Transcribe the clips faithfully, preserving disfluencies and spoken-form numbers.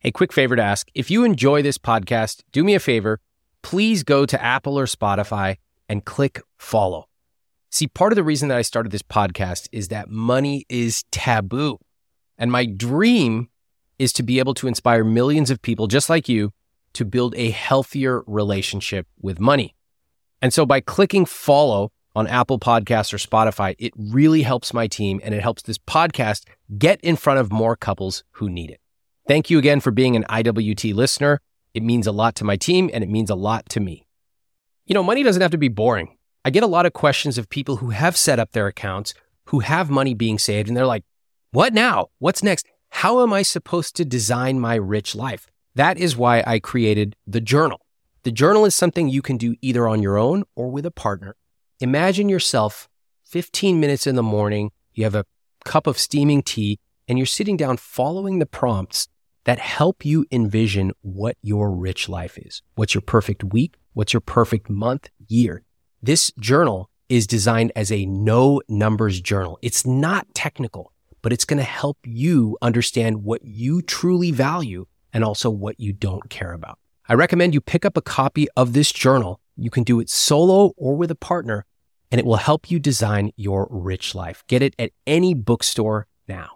Hey, quick favor to ask. If you enjoy this podcast, do me a favor. Please go to Apple or Spotify and click follow. See, part of the reason that I started this podcast is that money is taboo. And my dream is to be able to inspire millions of people just like you to build a healthier relationship with money. And so by clicking follow on Apple Podcasts or Spotify, it really helps my team and it helps this podcast get in front of more couples who need it. Thank you again for being an I W T listener. It means a lot to my team and it means a lot to me. You know, money doesn't have to be boring. I get a lot of questions of people who have set up their accounts, who have money being saved, and they're like, what now? What's next? How am I supposed to design my rich life? That is why I created the journal. The journal is something you can do either on your own or with a partner. Imagine yourself fifteen minutes in the morning, you have a cup of steaming tea, and you're sitting down following the prompts that help you envision what your rich life is. What's your perfect week? What's your perfect month, year? This journal is designed as a no numbers journal. It's not technical, but it's going to help you understand what you truly value and also what you don't care about. I recommend you pick up a copy of this journal. You can do it solo or with a partner, and it will help you design your rich life. Get it at any bookstore now.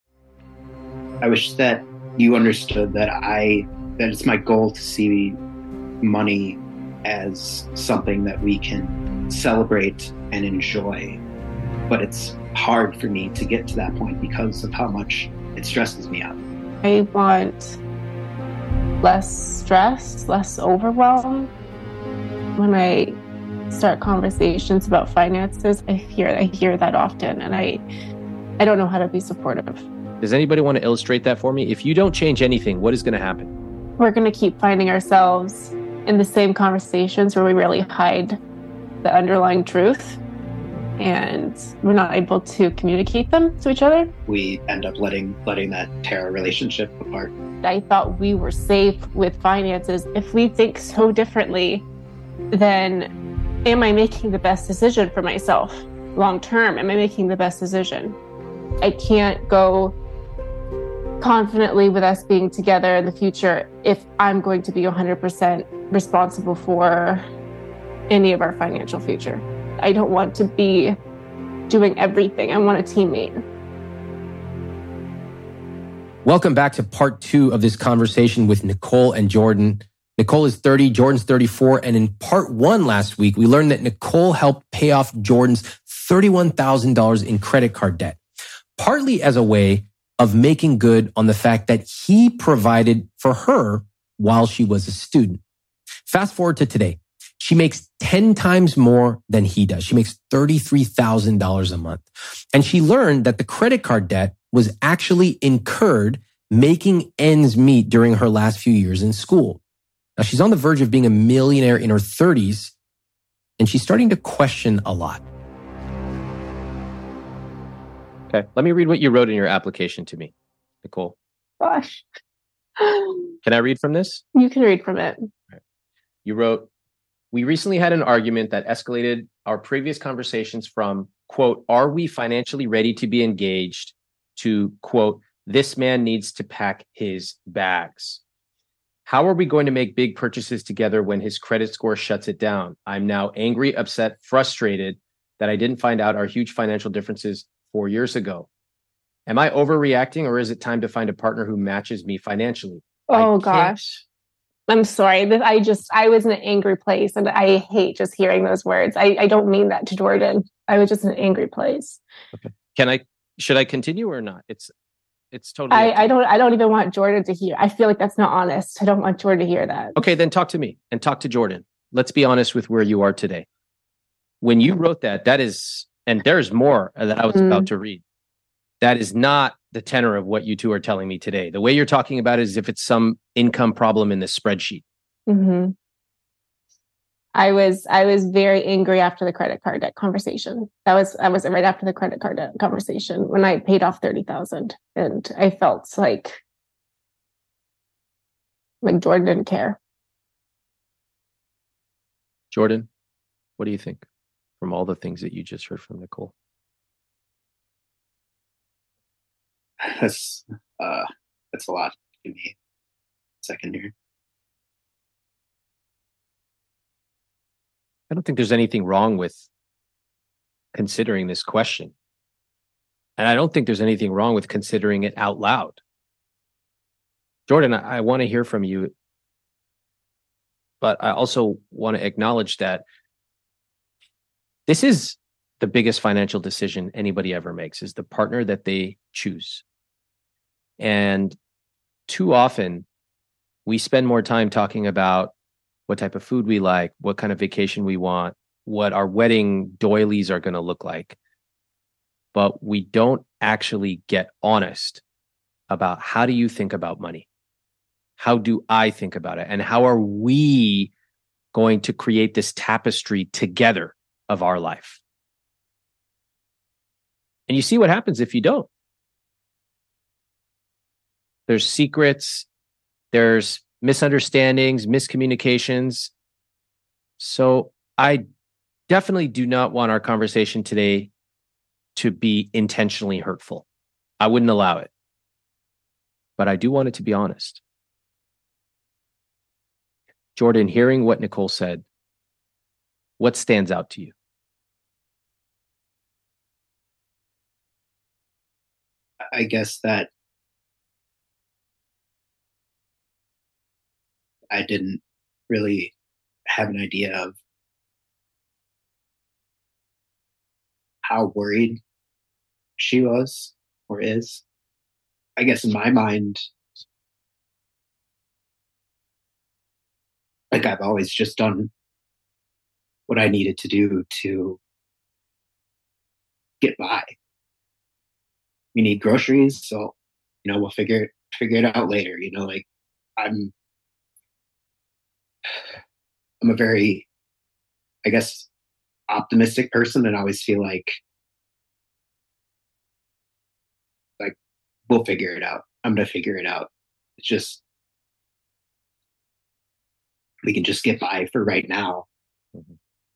I wish that you understood that I, that it's my goal to see money as something that we can celebrate and enjoy. But it's hard for me to get to that point because of how much it stresses me out. I want less stress, less overwhelm. When I start conversations about finances, I hear I hear that often, and I I don't know how to be supportive. Does anybody want to illustrate that for me? If you don't change anything, what is going to happen? We're going to keep finding ourselves in the same conversations where we really hide the underlying truth, and we're not able to communicate them to each other. We end up letting letting that tear our relationship apart. I thought we were safe with finances. If we think so differently, then am I making the best decision for myself long term? Am I making the best decision? I can't go confidently with us being together in the future if I'm going to be one hundred percent responsible for any of our financial future. I don't want to be doing everything. I want a teammate. Welcome back to part two of this conversation with Nicole and Jordan. Nicole is thirty, Jordan's thirty-four. And in part one last week, we learned that Nicole helped pay off Jordan's thirty-one thousand dollars in credit card debt, partly as a way of making good on the fact that he provided for her while she was a student. Fast forward to today. She makes ten times more than he does. She makes thirty-three thousand dollars a month. And she learned that the credit card debt was actually incurred making ends meet during her last few years in school. Now, she's on the verge of being a millionaire in her thirties, and she's starting to question a lot. Okay, let me read what you wrote in your application to me, Nicole. Gosh. Can I read from this? You can read from it. Right. You wrote, we recently had an argument that escalated our previous conversations from, quote, are we financially ready to be engaged, to, quote, this man needs to pack his bags. How are we going to make big purchases together when his credit score shuts it down? I'm now angry, upset, frustrated that I didn't find out our huge financial differences four years ago. Am I overreacting, or is it time to find a partner who matches me financially? Oh, gosh. I'm sorry. I just, I was in an angry place, and I hate just hearing those words. I, I don't mean that to Jordan. I was just in an angry place. Okay. Can I, should I continue or not? It's, it's totally. I, I don't, I don't even want Jordan to hear. I feel like that's not honest. I don't want Jordan to hear that. Okay, then talk to me and talk to Jordan. Let's be honest with where you are today. When you wrote that, that is, and there's more that I was mm. about to read. That is not the tenor of what you two are telling me today. The way you're talking about it is if it's some income problem in the spreadsheet. Mm-hmm. I was I was very angry after the credit card debt conversation. That was I was right after the credit card debt conversation when I paid off thirty thousand, and I felt like like Jordan didn't care. Jordan, what do you think from all the things that you just heard from Nicole? That's uh, that's a lot to me. second here. I don't think there's anything wrong with considering this question. And I don't think there's anything wrong with considering it out loud. Jordan, I, I want to hear from you, but I also want to acknowledge that this is the biggest financial decision anybody ever makes, is the partner that they choose. And too often, we spend more time talking about what type of food we like, what kind of vacation we want, what our wedding doilies are going to look like. But we don't actually get honest about, how do you think about money? How do I think about it? And how are we going to create this tapestry together of our life? And you see what happens if you don't. There's secrets, there's misunderstandings, miscommunications. So I definitely do not want our conversation today to be intentionally hurtful. I wouldn't allow it. But I do want it to be honest. Jordan, hearing what Nicole said, what stands out to you? I guess that I didn't really have an idea of how worried she was or is. I guess in my mind, like, I've always just done what I needed to do to get by. We need groceries, so, you know, we'll figure it, figure it out later. You know, like, I'm, I'm a very, I guess, optimistic person, and I always feel like, like, we'll figure it out. I'm going to figure it out. It's just, we can just get by for right now. Mm-hmm.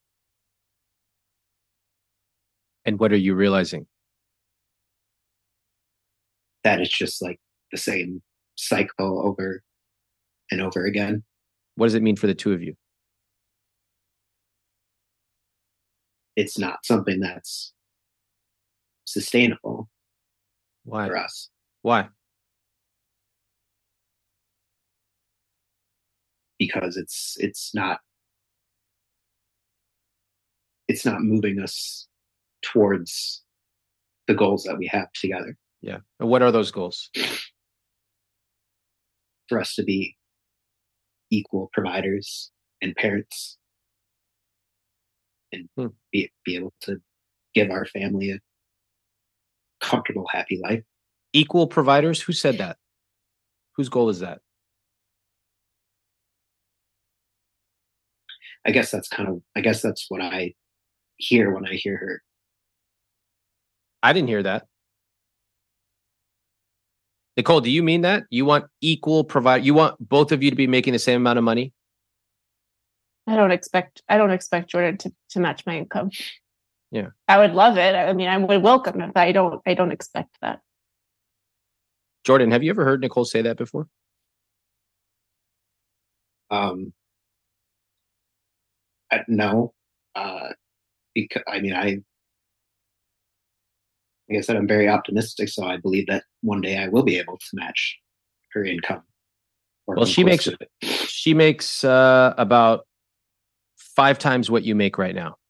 And what are you realizing? That it's just like the same cycle over and over again. What does it mean for the two of you? It's not something that's sustainable. Why? For us. Why? Because it's it's not it's not moving us towards the goals that we have together. Yeah. And what are those goals? For us to be equal providers and parents, and hmm. be be able to give our family a comfortable, happy life. Equal providers? Who said that? Whose goal is that? I guess that's kind of, I guess that's what I hear when I hear her. I didn't hear that. Nicole, do you mean that? You want equal provide? You want both of you to be making the same amount of money? I don't expect, I don't expect Jordan to, to match my income. Yeah. I would love it. I mean, I would welcome it, but I don't, I don't expect that. Jordan, have you ever heard Nicole say that before? Um, I, no, uh, because I mean, I, like I said, I'm very optimistic, so I believe that one day I will be able to match her income. Well, she makes she makes uh, about five times what you make right now,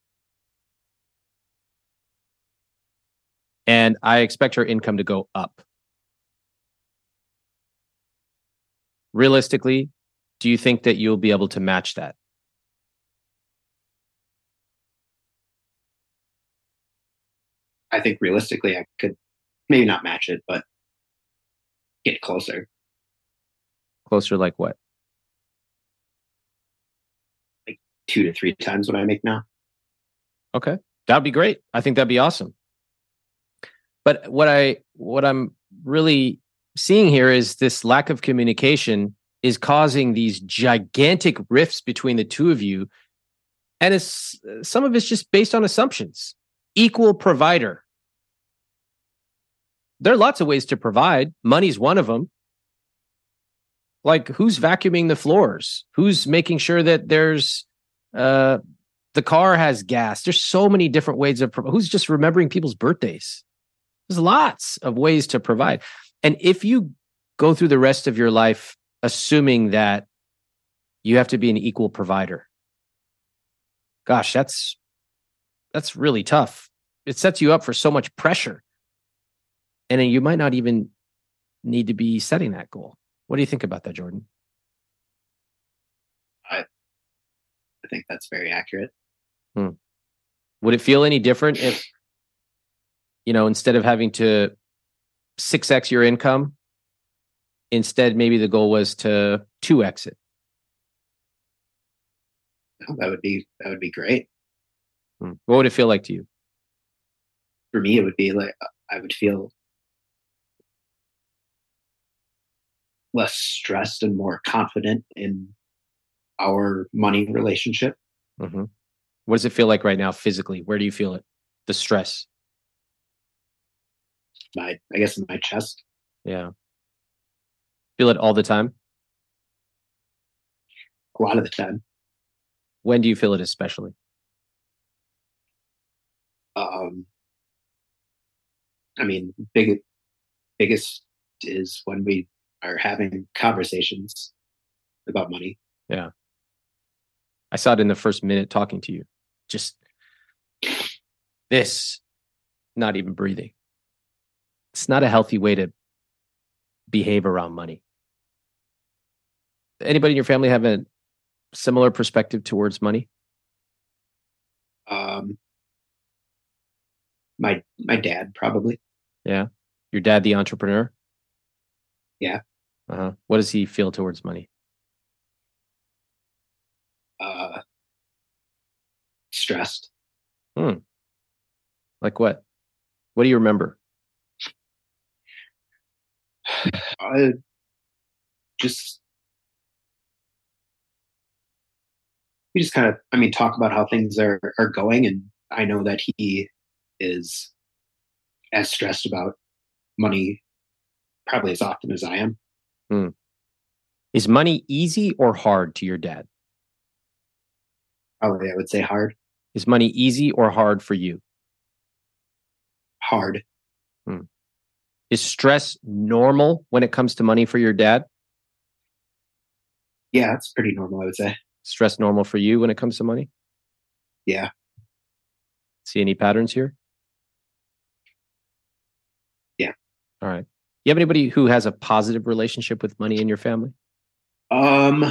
and I expect her income to go up. Realistically, do you think that you'll be able to match that? I think realistically, I could maybe not match it, but get closer. Closer, like what? Like two to three times what I make now. Okay, that'd be great. I think that'd be awesome. But what I what I'm really seeing here is this lack of communication is causing these gigantic rifts between the two of you, and it's some of it's just based on assumptions. Equal provider. There are lots of ways to provide. Money's one of them. Like, who's vacuuming the floors? Who's making sure that there's uh, the car has gas? There's so many different ways of pro- who's just remembering people's birthdays. There's lots of ways to provide. And if you go through the rest of your life assuming that you have to be an equal provider, gosh, that's that's really tough. It sets you up for so much pressure. And then you might not even need to be setting that goal. What do you think about that, Jordan? I, I think that's very accurate. Hmm. Would it feel any different if, you know, instead of having to six X your income, instead maybe the goal was to two X it? Oh, that would be that would be great. Hmm. What would it feel like to you? For me, it would be like I would feel less stressed and more confident in our money relationship. Mm-hmm. What does it feel like right now physically? Where do you feel it? The stress? My, I guess in my chest. Yeah. Feel it all the time? A lot of the time. When do you feel it especially? Um, I mean, big, biggest is when we are having conversations about money. Yeah. I saw it in the first minute talking to you. Just this, not even breathing. It's not a healthy way to behave around money. Anybody in your family have a similar perspective towards money? Um, my my dad probably. Yeah. Your dad, the entrepreneur? Yeah. Uh-huh. What does he feel towards money? Uh, stressed. Hmm. Like what? What do you remember? I just we just kind of, I mean, talk about how things are are going, and I know that he is as stressed about money probably as often as I am. Hmm. Is money easy or hard to your dad? Probably, I would say hard. Is money easy or hard for you? Hard. Hmm. Is stress normal when it comes to money for your dad? Yeah, it's pretty normal, I would say. Stress normal for you when it comes to money? Yeah. See any patterns here? Yeah. All right. You have anybody who has a positive relationship with money in your family? Um,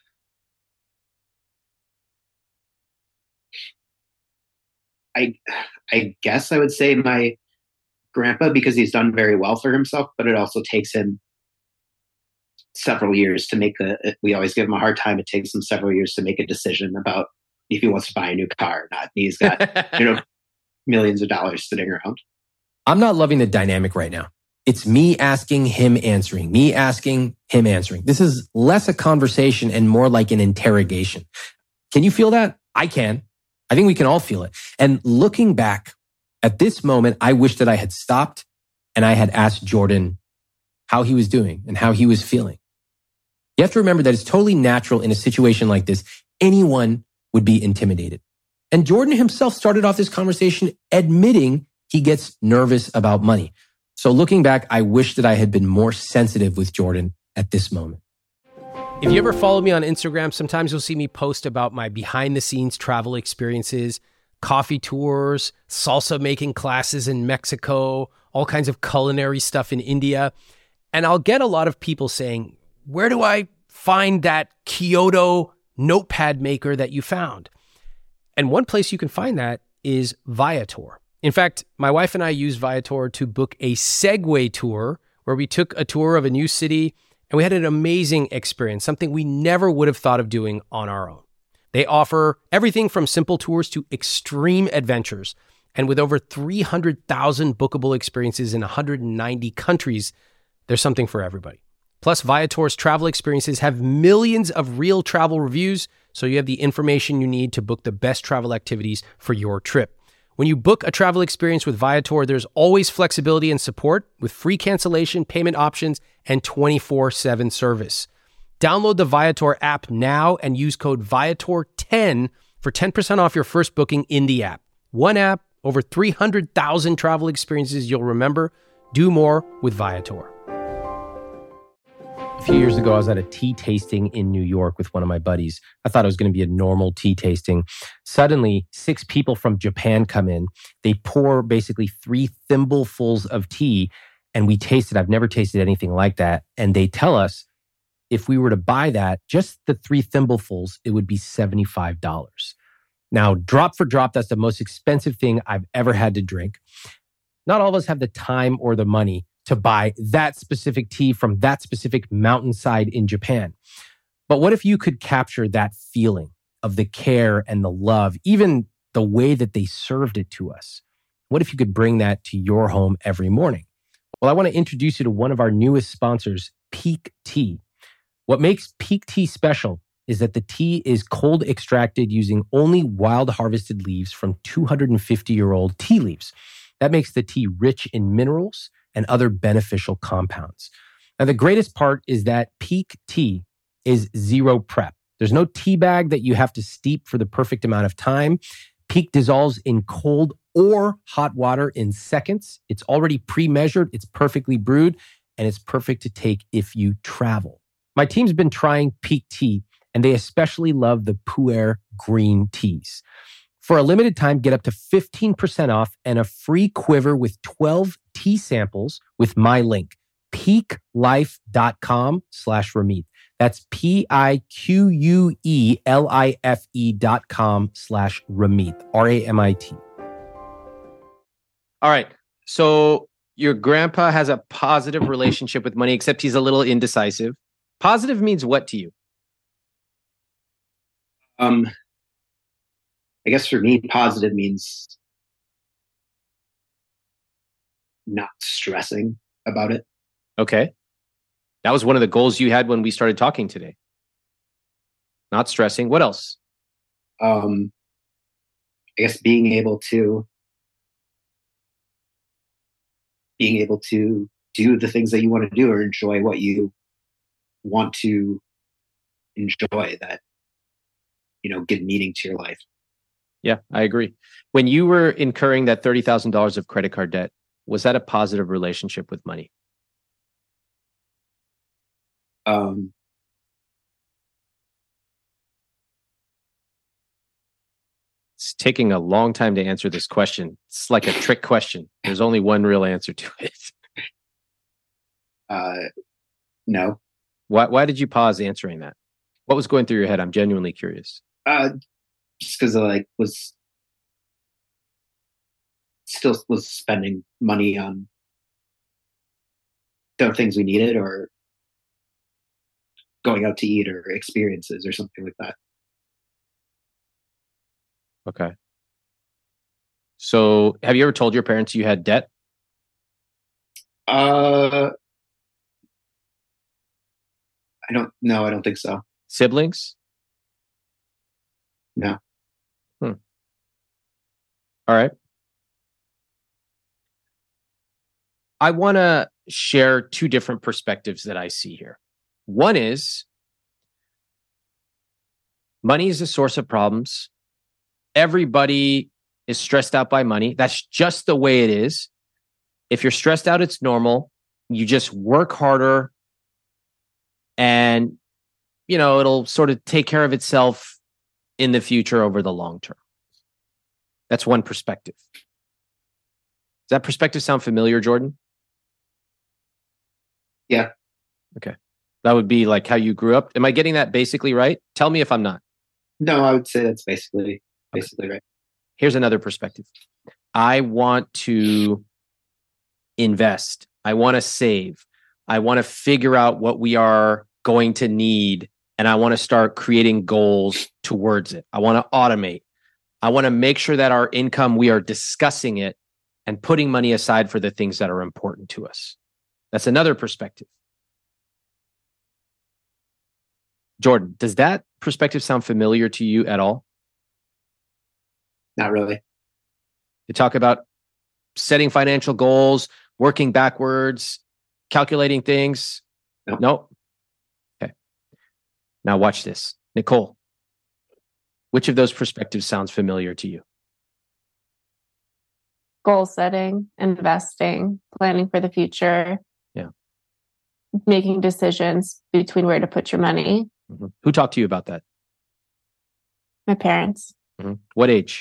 I, I guess I would say my grandpa, because he's done very well for himself, but it also takes him several years to make a, we always give him a hard time. It takes him several years to make a decision about if he wants to buy a new car or not. And he's got, you know, millions of dollars sitting around. I'm not loving the dynamic right now. It's me asking, him answering, me asking, him answering. This is less a conversation and more like an interrogation. Can you feel that? I can. I think we can all feel it. And looking back at this moment, I wish that I had stopped and I had asked Jordan how he was doing and how he was feeling. You have to remember that it's totally natural in a situation like this. Anyone would be intimidated. And Jordan himself started off this conversation admitting he gets nervous about money. So looking back, I wish that I had been more sensitive with Jordan at this moment. If you ever follow me on Instagram, sometimes you'll see me post about my behind the scenes travel experiences, coffee tours, salsa making classes in Mexico, all kinds of culinary stuff in India. And I'll get a lot of people saying, where do I find that Kyoto notepad maker that you found? And one place you can find that is Viator. In fact, my wife and I used Viator to book a Segway tour where we took a tour of a new city and we had an amazing experience, something we never would have thought of doing on our own. They offer everything from simple tours to extreme adventures. And with over three hundred thousand bookable experiences in one hundred ninety countries, there's something for everybody. Plus, Viator's travel experiences have millions of real travel reviews, so you have the information you need to book the best travel activities for your trip. When you book a travel experience with Viator, there's always flexibility and support with free cancellation, payment options, and twenty-four seven service. Download the Viator app now and use code Viator ten for ten percent off your first booking in the app. One app, over three hundred thousand travel experiences you'll remember. Do more with Viator. A few years ago, I was at a tea tasting in New York with one of my buddies. I thought it was going to be a normal tea tasting. Suddenly, six people from Japan come in. They pour basically three thimblefuls of tea, and we tasted. I've never tasted anything like that. And they tell us if we were to buy that, just the three thimblefuls, it would be seventy-five dollars. Now, drop for drop, that's the most expensive thing I've ever had to drink. Not all of us have the time or the money to buy that specific tea from that specific mountainside in Japan. But what if you could capture that feeling of the care and the love, even the way that they served it to us? What if you could bring that to your home every morning? Well, I want to introduce you to one of our newest sponsors, Pique Tea. What makes Pique Tea special is that the tea is cold extracted using only wild harvested leaves from two hundred fifty year old tea leaves. That makes the tea rich in minerals and other beneficial compounds. Now, the greatest part is that Pique Tea is zero prep. There's no tea bag that you have to steep for the perfect amount of time. Pique dissolves in cold or hot water in seconds. It's already pre-measured, it's perfectly brewed, and it's perfect to take if you travel. My team's been trying Pique Tea, and they especially love the Pu'er green teas. For a limited time, get up to fifteen percent off and a free quiver with twelve tea samples with my link, piquelife.com slash Ramit. That's P-I-Q-U-E-L-I-F-E dot com slash Ramit, R A M I T. All right. So your grandpa has a positive relationship with money, except he's a little indecisive. Positive means what to you? Um, I guess for me, positive means not stressing about it. Okay. That was one of the goals you had when we started talking today. Not stressing. What else? Um, I guess being able to being able to do the things that you want to do or enjoy what you want to enjoy that, you know, give meaning to your life. Yeah, I agree. When you were incurring that thirty thousand dollars of credit card debt, was that a positive relationship with money? Um, it's taking a long time to answer this question. It's like a trick question. There's only one real answer to it. uh, no. Why, why did you pause answering that? What was going through your head? I'm genuinely curious. Uh, just because I like was still was spending money on the things we needed or going out to eat or experiences or something like that. Okay. So have you ever told your parents you had debt? Uh, I don't know. I don't think so. Siblings? No. Hmm. All right. I want to share two different perspectives that I see here. One is money is a source of problems. Everybody is stressed out by money. That's just the way it is. If you're stressed out, it's normal. You just work harder and, you know, it'll sort of take care of itself in the future over the long term. That's one perspective. Does that perspective sound familiar, Jordan? Yeah. Okay. That would be like how you grew up. Am I getting that basically right? Tell me if I'm not. No, I would say that's basically basically okay. Right. Here's another perspective. I want to invest. I want to save. I want to figure out what we are going to need. And I want to start creating goals towards it. I want to automate. I want to make sure that our income, we are discussing it and putting money aside for the things that are important to us. That's another perspective. Jordan, does that perspective sound familiar to you at all? Not really. You talk about setting financial goals, working backwards, calculating things. No. Nope. Okay. Now watch this. Nicole, which of those perspectives sounds familiar to you? Goal setting, investing, planning for the future. Yeah. Making decisions between where to put your money. Mm-hmm. Who talked to you about that? My parents. Mm-hmm. What age?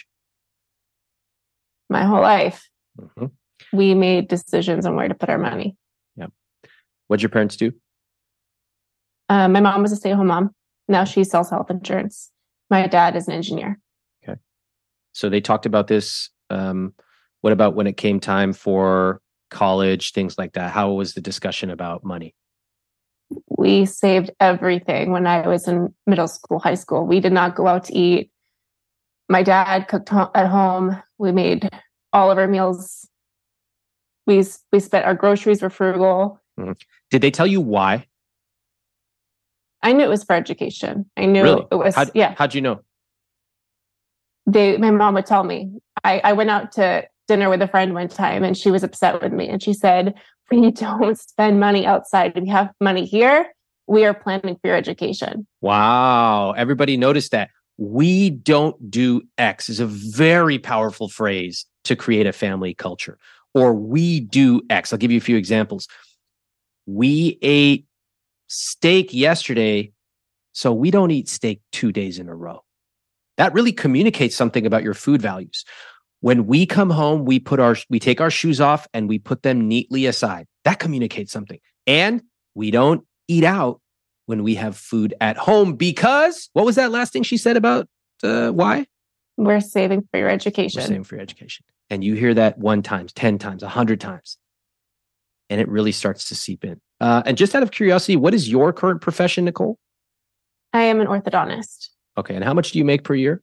My whole life. Mm-hmm. We made decisions on where to put our money. Yeah. What'd your parents do? Uh, my mom was a stay-at-home mom. Now she sells health insurance. My dad is an engineer. Okay. So they talked about this. Um, what about when it came time for college, things like that? How was the discussion about money? We saved everything when I was in middle school, high school. We did not go out to eat. My dad cooked ho- at home. We made all of our meals. We we spent our groceries were frugal. Mm-hmm. Did they tell you why? I knew it was for education. I knew Really? it was. How'd, yeah. How'd you know? They, my mom would tell me. I, I went out to dinner with a friend one time, and she was upset with me. And she said, "We don't spend money outside. We have money here. We are planning for your education." Wow! Everybody noticed that. We don't do X is a very powerful phrase to create a family culture. Or we do X. I'll give you a few examples. We ate steak yesterday, so we don't eat steak two days in a row. That really communicates something about your food values. When we come home, we put our we take our shoes off and we put them neatly aside. That communicates something. And we don't eat out when we have food at home because what was that last thing she said about uh, why? We're saving for your education. We're saving for your education. And you hear that one times, ten times, a hundred times. And it really starts to seep in. Uh, and just out of curiosity, what is your current profession, Nicole? I am an orthodontist. Okay. And how much do you make per year?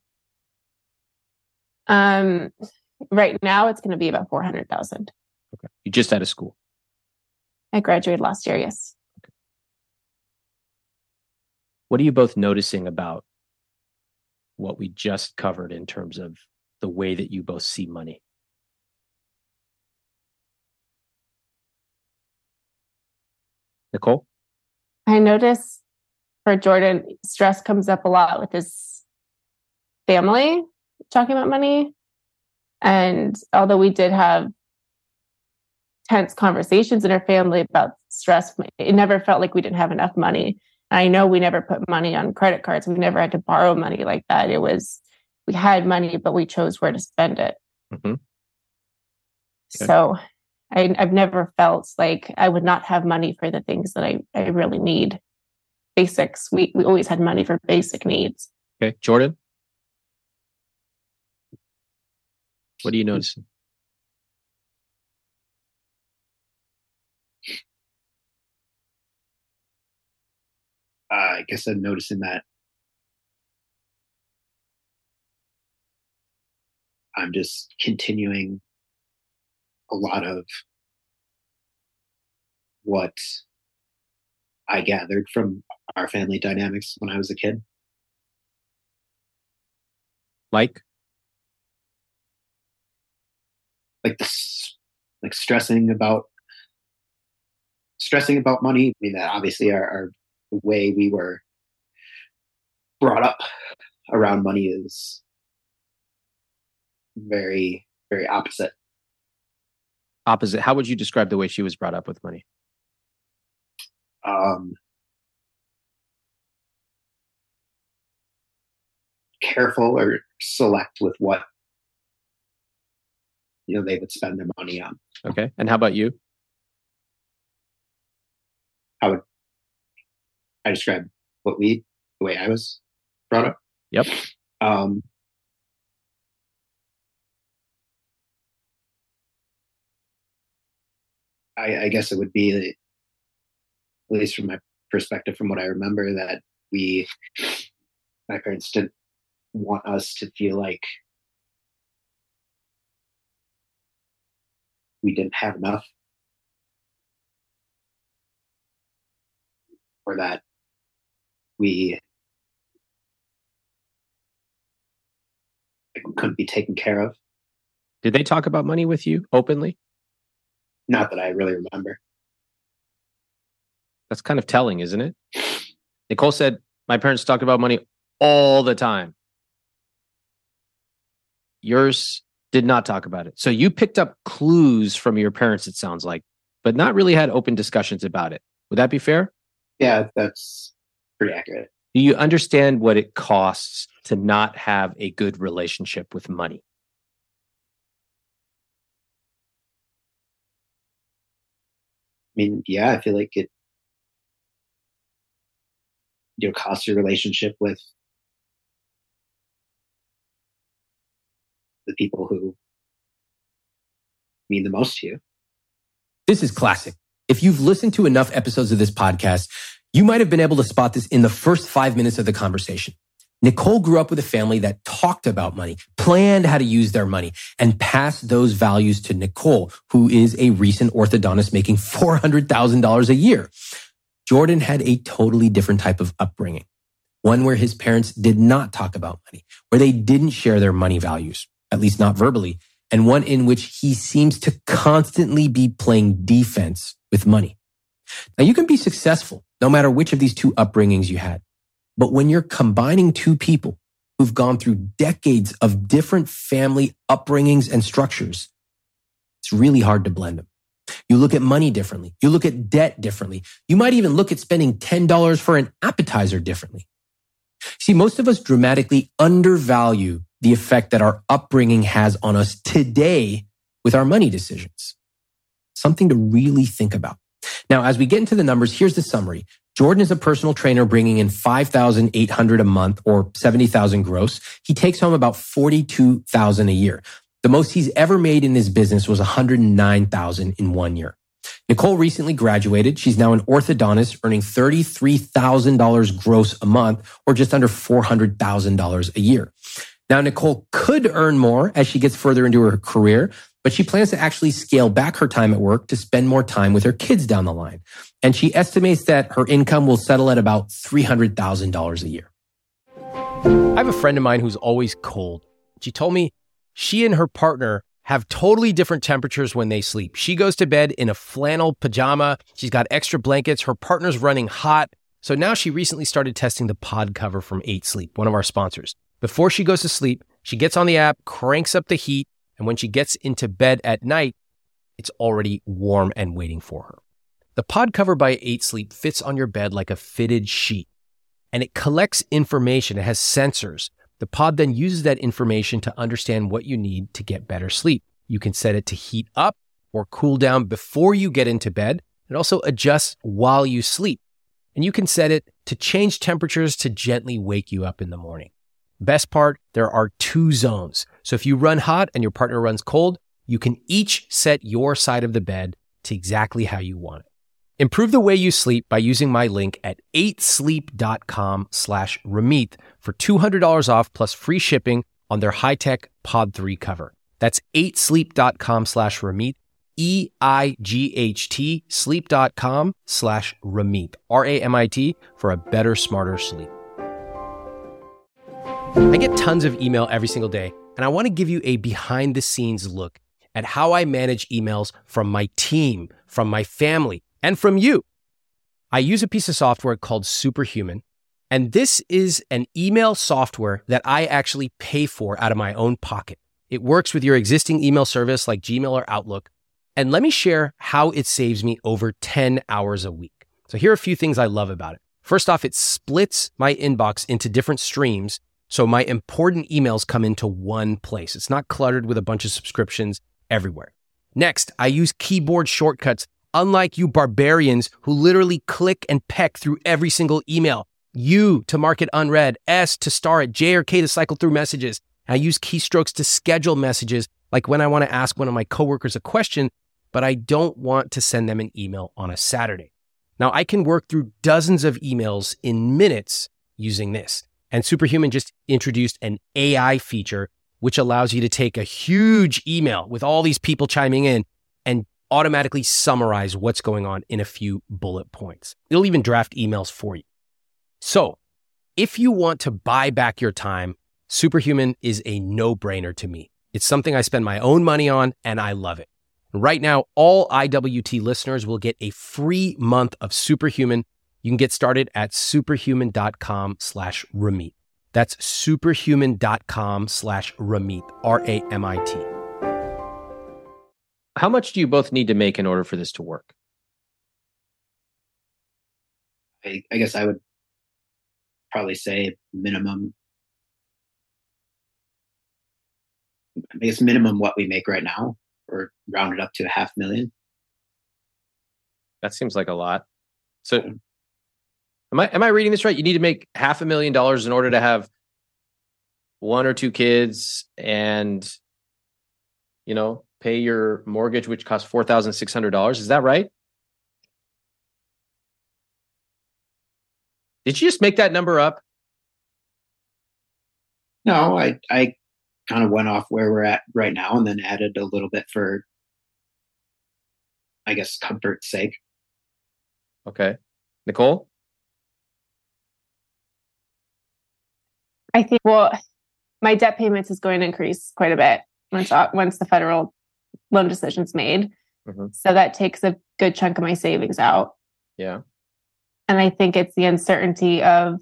Um, right now it's going to be about four hundred thousand. Okay. You just out of school. I graduated last year. Yes. Okay. What are you both noticing about what we just covered in terms of the way that you both see money? Nicole? I notice for Jordan, stress comes up a lot with his family talking about money. And although we did have tense conversations in our family about stress, it never felt like we didn't have enough money. I know we never put money on credit cards. We never had to borrow money like that. It was, we had money, but we chose where to spend it. Mm-hmm. Okay. So I, I've never felt like I would not have money for the things that I, I really need. Basics. We, we always had money for basic needs. Okay. Jordan? What are you noticing? Uh, I guess I'm noticing that I'm just continuing a lot of what I gathered from our family dynamics when I was a kid. Like? Like this, like stressing about stressing about money. I mean, that obviously our, our the way we were brought up around money is very, very opposite. Opposite. How would you describe the way she was brought up with money? Um, careful or select with what, you know, they would spend their money on. Okay. And how about you? How would I describe what we, the way I was brought up? Yep. Um, I, I guess it would be, at least from my perspective, from what I remember, that we, my parents didn't want us to feel like we didn't have enough, or that we couldn't be taken care of. Did they talk about money with you openly? Not that I really remember. That's kind of telling, isn't it? Nicole said My parents talked about money all the time. Yours did not talk about it. So you picked up clues from your parents, it sounds like, but not really had open discussions about it. Would that be fair? Yeah, that's pretty accurate. Do you understand what it costs to not have a good relationship with money? I mean, yeah, I feel like it, you know, costs your relationship with the people who mean the most to you. This is classic. If you've listened to enough episodes of this podcast, you might have been able to spot this in the first five minutes of the conversation. Nicole grew up with a family that talked about money, planned how to use their money, and passed those values to Nicole, who is a recent orthodontist making four hundred thousand dollars a year. Jordan had a totally different type of upbringing, one where his parents did not talk about money, where they didn't share their money values, at least not verbally, and one in which he seems to constantly be playing defense with money. Now, you can be successful no matter which of these two upbringings you had. But when you're combining two people who've gone through decades of different family upbringings and structures, it's really hard to blend them. You look at money differently. You look at debt differently. You might even look at spending ten dollars for an appetizer differently. See, most of us dramatically undervalue the effect that our upbringing has on us today with our money decisions. Something to really think about. Now, as we get into the numbers, here's the summary. Jordan is a personal trainer bringing in five thousand eight hundred dollars a month or seventy thousand dollars gross. He takes home about forty-two thousand dollars a year. The most he's ever made in his business was one hundred nine thousand dollars in one year. Nicole recently graduated. She's now an orthodontist earning thirty-three thousand dollars gross a month or just under four hundred thousand dollars a year. Now, Nicole could earn more as she gets further into her career, but she plans to actually scale back her time at work to spend more time with her kids down the line. And she estimates that her income will settle at about three hundred thousand dollars a year. I have a friend of mine who's always cold. She told me she and her partner have totally different temperatures when they sleep. She goes to bed in a flannel pajama. She's got extra blankets. Her partner's running hot. So now she recently started testing the pod cover from eight sleep, one of our sponsors. Before she goes to sleep, she gets on the app, cranks up the heat, and when she gets into bed at night, it's already warm and waiting for her. The pod cover by eight sleep fits on your bed like a fitted sheet, and it collects information. It has sensors. The pod then uses that information to understand what you need to get better sleep. You can set it to heat up or cool down before you get into bed. It also adjusts while you sleep. And you can set it to change temperatures to gently wake you up in the morning. Best part, there are two zones. So if you run hot and your partner runs cold, you can each set your side of the bed to exactly how you want it. Improve the way you sleep by using my link at eight sleep dot com slash Ramit for two hundred dollars off plus free shipping on their high-tech Pod three cover. That's eight sleep dot com slash Ramit, E I G H T, sleep.com slash Ramit, R A M I T, for a better, smarter sleep. I get tons of email every single day, and I want to give you a behind-the-scenes look at how I manage emails from my team, from my family, and from you. I use a piece of software called Superhuman, and this is an email software that I actually pay for out of my own pocket. It works with your existing email service like Gmail or Outlook, and let me share how it saves me over ten hours a week. So here are a few things I love about it. First off, it splits my inbox into different streams, so my important emails come into one place. It's not cluttered with a bunch of subscriptions everywhere. Next, I use keyboard shortcuts, unlike you barbarians who literally click and peck through every single email. U to mark it unread, S to star it, J or K to cycle through messages. I use keystrokes to schedule messages, like when I want to ask one of my coworkers a question, but I don't want to send them an email on a Saturday. Now, I can work through dozens of emails in minutes using this. And Superhuman just introduced an A I feature, which allows you to take a huge email with all these people chiming in and automatically summarize what's going on in a few bullet points. It'll even draft emails for you. So if you want to buy back your time, Superhuman is a no-brainer to me. It's something I spend my own money on, and I love it. Right now, all I W T listeners will get a free month of Superhuman You can get started at superhuman.com slash Ramit. That's superhuman.com slash Ramit, R A M I T. How much do you both need to make in order for this to work? I, I guess I would probably say minimum. I guess minimum what we make right now, or round it up to a half million. That seems like a lot. So am I am I reading this right? You need to make half a million dollars in order to have one or two kids and, you know, pay your mortgage, which costs four thousand six hundred dollars. Is that right? Did you just make that number up? No, I I kind of went off where we're at right now and then added a little bit for, I guess, comfort's sake. Okay. Nicole? I think, well, my debt payments is going to increase quite a bit once once the federal loan decision's made. Mm-hmm. So that takes a good chunk of my savings out. Yeah. And I think it's the uncertainty of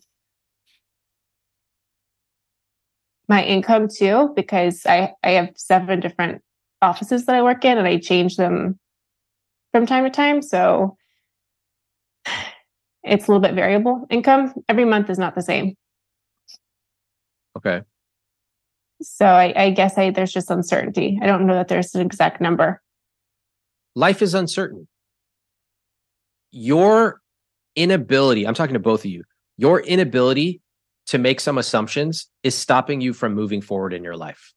my income too, because I, I have seven different offices that I work in and I change them from time to time. So it's a little bit variable income. Every month is not the same. Okay. So I, I guess I, there's just uncertainty. I don't know that there's an exact number. Life is uncertain. Your inability, I'm talking to both of you, your inability to make some assumptions is stopping you from moving forward in your life.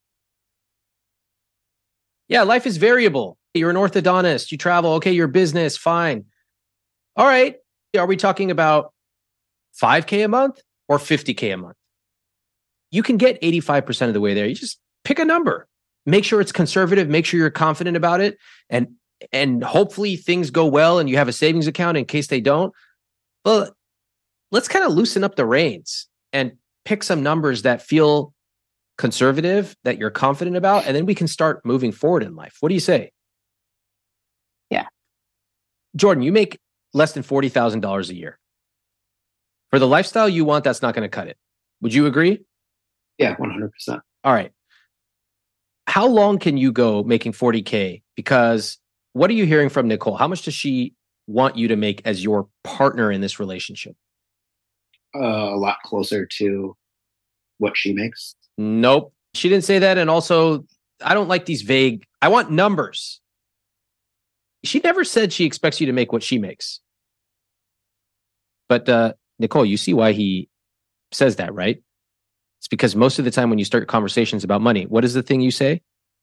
Yeah, life is variable. You're an orthodontist, you travel, okay, your business, fine. All right, are we talking about five K a month or fifty K a month? You can get eighty-five percent of the way there. You just pick a number. Make sure it's conservative, make sure you're confident about it, and and hopefully things go well and you have a savings account in case they don't. But let's kind of loosen up the reins and pick some numbers that feel conservative, that you're confident about, and then we can start moving forward in life. What do you say? Yeah. Jordan, you make less than forty thousand dollars a year. For the lifestyle you want, that's not going to cut it. Would you agree? Yeah, one hundred percent. All right. How long can you go making forty K? Because what are you hearing from Nicole? How much does she want you to make as your partner in this relationship? Uh, a lot closer to what she makes. Nope. She didn't say that. And also, I don't like these vague, I want numbers. She never said she expects you to make what she makes. But uh, Nicole, you see why he says that, right? It's because most of the time when you start conversations about money, what is the thing you say?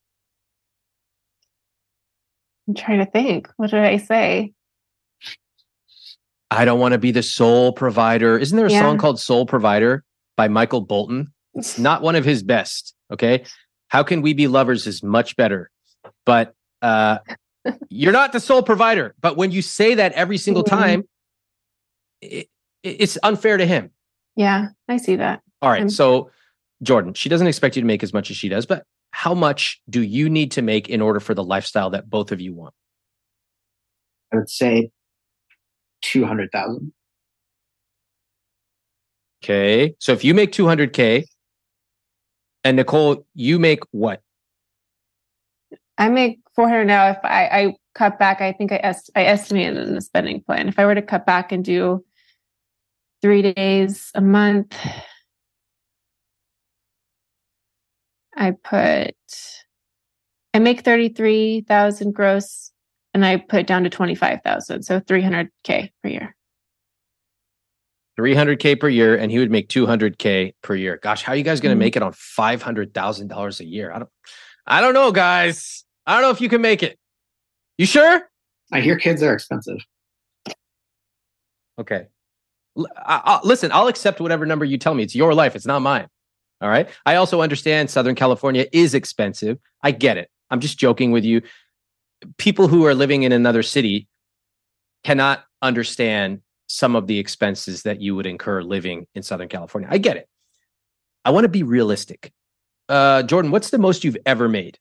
I'm trying to think. What did I say? I don't want to be the sole provider. Isn't there a yeah. song called Soul Provider by Michael Bolton? It's not one of his best. Okay. How Can We Be Lovers is much better. But uh, you're not the sole provider. But when you say that every single mm-hmm. time, it, it's unfair to him. Yeah, I see that. All right. I'm... So, Jordan, she doesn't expect you to make as much as she does, but how much do you need to make in order for the lifestyle that both of you want? I would say two hundred thousand. Okay. So if you make two hundred K and Nicole, you make what? I make four hundred now. If I, I cut back, I think I, est- I estimated in the spending plan. If I were to cut back and do three days a month, I put, I make thirty-three thousand gross and I put it down to twenty-five thousand. So three hundred K per year. three hundred K per year, and he would make two hundred K per year. Gosh, how are you guys going to mm-hmm. make it on five hundred thousand dollars a year? I don't, I don't know, guys. I don't know if you can make it. You sure? I hear kids are expensive. Okay. I, I, listen, I'll accept whatever number you tell me. It's your life. It's not mine. All right. I also understand Southern California is expensive. I get it. I'm just joking with you. People who are living in another city cannot understand some of the expenses that you would incur living in Southern California. I get it. I want to be realistic. Uh, Jordan, what's the most you've ever made?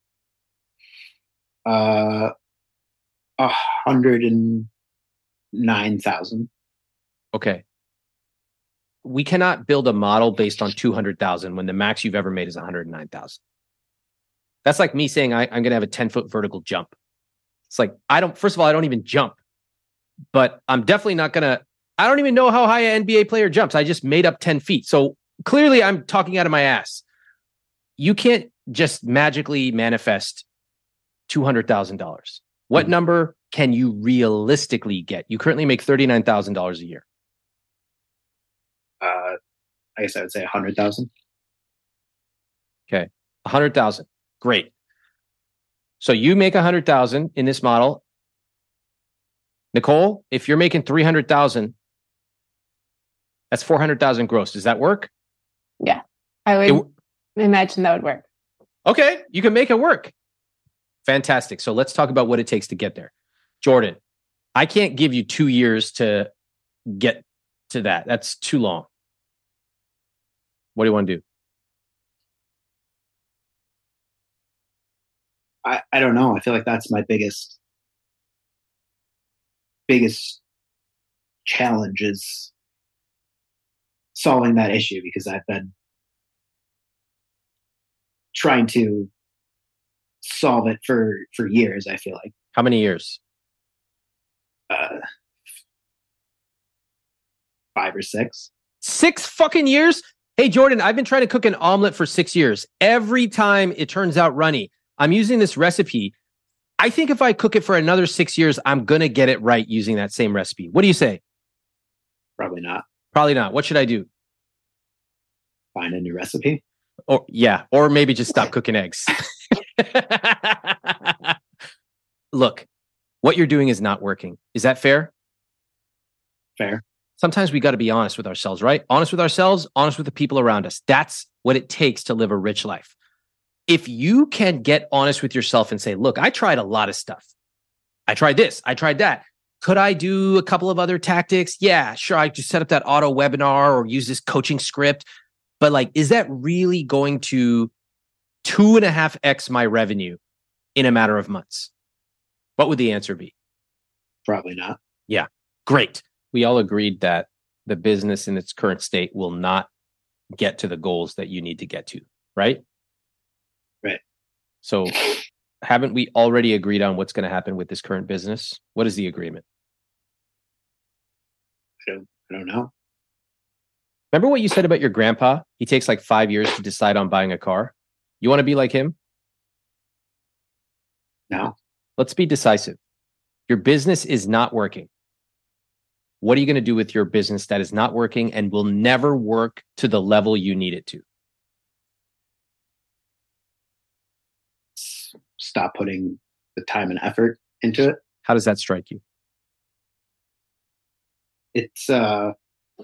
Uh, a hundred and nine thousand. Okay. We cannot build a model based on two hundred thousand when the max you've ever made is one hundred nine thousand. That's like me saying I, I'm going to have a ten foot vertical jump. It's like, I don't, first of all, I don't even jump, but I'm definitely not going to, I don't even know how high an N B A player jumps. I just made up ten feet. So clearly I'm talking out of my ass. You can't just magically manifest two hundred thousand dollars. What mm-hmm. number can you realistically get? You currently make thirty-nine thousand dollars a year. Uh, I guess I would say one hundred thousand. Okay. one hundred thousand. Great. So you make one hundred thousand in this model. Nicole, if you're making three hundred thousand, that's four hundred thousand gross. Does that work? Yeah. I would it, imagine that would work. Okay. You can make it work. Fantastic. So let's talk about what it takes to get there. Jordan, I can't give you two years to get to that. That's too long. What do you want to do? I, I don't know. I feel like that's my biggest biggest challenge is solving that issue, because I've been trying to solve it for, for years, I feel like. How many years? Uh, five or six. Six fucking years? Hey, Jordan, I've been trying to cook an omelet for six years. Every time it turns out runny. I'm using this recipe. I think if I cook it for another six years, I'm going to get it right using that same recipe. What do you say? Probably not. Probably not. What should I do? Find a new recipe? Or yeah, or maybe just stop cooking eggs. Look, what you're doing is not working. Is that fair? Fair. Sometimes we got to be honest with ourselves, right? Honest with ourselves, honest with the people around us. That's what it takes to live a rich life. If you can get honest with yourself and say, look, I tried a lot of stuff. I tried this. I tried that. Could I do a couple of other tactics? Yeah, sure. I just set up that auto webinar or use this coaching script. But like, is that really going to two and a half X my revenue in a matter of months? What would the answer be? Probably not. Yeah, great. We all agreed that the business in its current state will not get to the goals that you need to get to, right? Right. So haven't we already agreed on what's going to happen with this current business? What is the agreement? I don't, I don't know. Remember what you said about your grandpa? He takes like five years to decide on buying a car. You want to be like him? No. Let's be decisive. Your business is not working. What are you going to do with your business that is not working and will never work to the level you need it to? Stop putting the time and effort into it. How does that strike you? It's uh,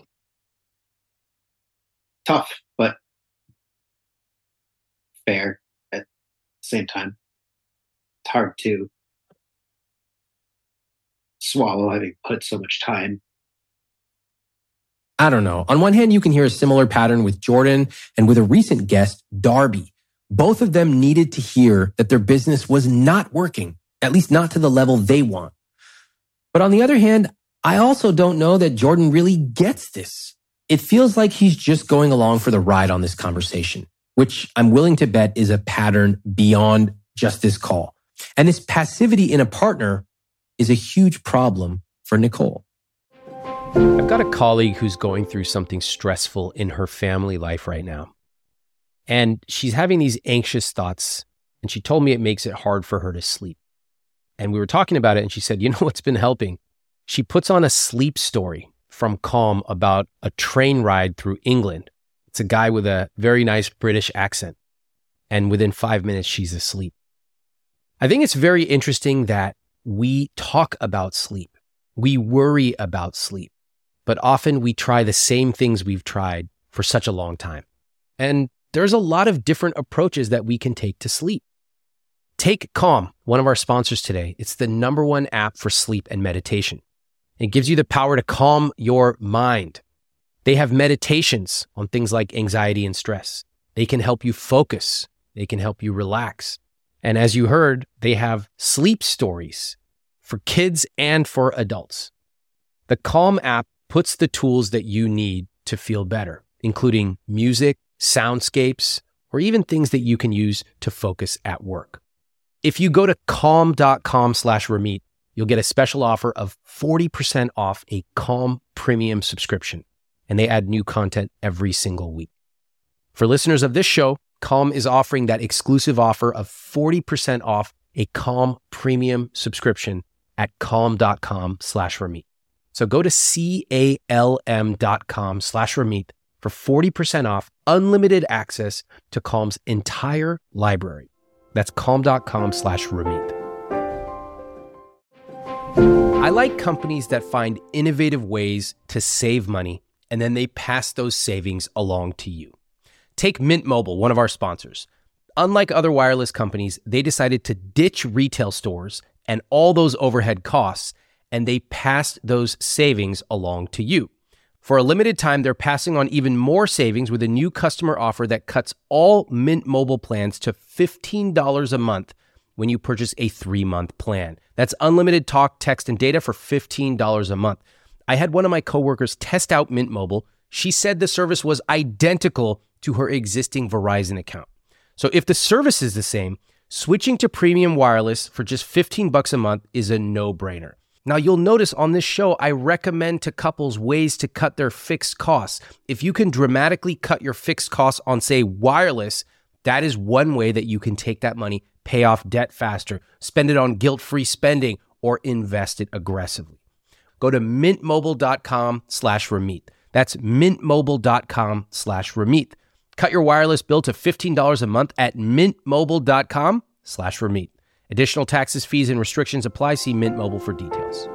tough, but fair at the same time. It's hard to swallow having put so much time. I don't know. On one hand, you can hear a similar pattern with Jordan and with a recent guest, Darby. Both of them needed to hear that their business was not working, at least not to the level they want. But on the other hand, I also don't know that Jordan really gets this. It feels like he's just going along for the ride on this conversation, which I'm willing to bet is a pattern beyond just this call. And this passivity in a partner is a huge problem for Nicole. I've got a colleague who's going through something stressful in her family life right now. And she's having these anxious thoughts. And she told me it makes it hard for her to sleep. And we were talking about it. And she said, you know what's been helping? She puts on a sleep story from Calm about a train ride through England. It's a guy with a very nice British accent. And within five minutes, she's asleep. I think it's very interesting that we talk about sleep. We worry about sleep. But often we try the same things we've tried for such a long time. And there's a lot of different approaches that we can take to sleep. Take Calm, one of our sponsors today. It's the number one app for sleep and meditation. It gives you the power to calm your mind. They have meditations on things like anxiety and stress. They can help you focus. They can help you relax. And as you heard, they have sleep stories for kids and for adults. The Calm app puts the tools that you need to feel better, including music, soundscapes, or even things that you can use to focus at work. If you go to calm.com slash Ramit, you'll get a special offer of forty percent off a Calm premium subscription, and they add new content every single week. For listeners of this show, Calm is offering that exclusive offer of forty percent off a Calm premium subscription at calm.com slash Ramit. So go to C-A-L-M dot com slash Ramit for forty percent off unlimited access to Calm's entire library. That's calm.com slash Ramit. I like companies that find innovative ways to save money and then they pass those savings along to you. Take Mint Mobile, one of our sponsors. Unlike other wireless companies, they decided to ditch retail stores and all those overhead costs, and they passed those savings along to you. For a limited time, they're passing on even more savings with a new customer offer that cuts all Mint Mobile plans to fifteen dollars a month when you purchase a three-month plan. That's unlimited talk, text, and data for fifteen dollars a month. I had one of my coworkers test out Mint Mobile. She said the service was identical to her existing Verizon account. So if the service is the same, switching to premium wireless for just fifteen bucks a month is a no-brainer. Now, you'll notice on this show, I recommend to couples ways to cut their fixed costs. If you can dramatically cut your fixed costs on, say, wireless, that is one way that you can take that money, pay off debt faster, spend it on guilt-free spending, or invest it aggressively. Go to mintmobile.com slash Ramit. That's mintmobile.com slash Ramit. Cut your wireless bill to fifteen dollars a month at mintmobile.com slash Ramit. Additional taxes, fees, and restrictions apply. See Mint Mobile for details.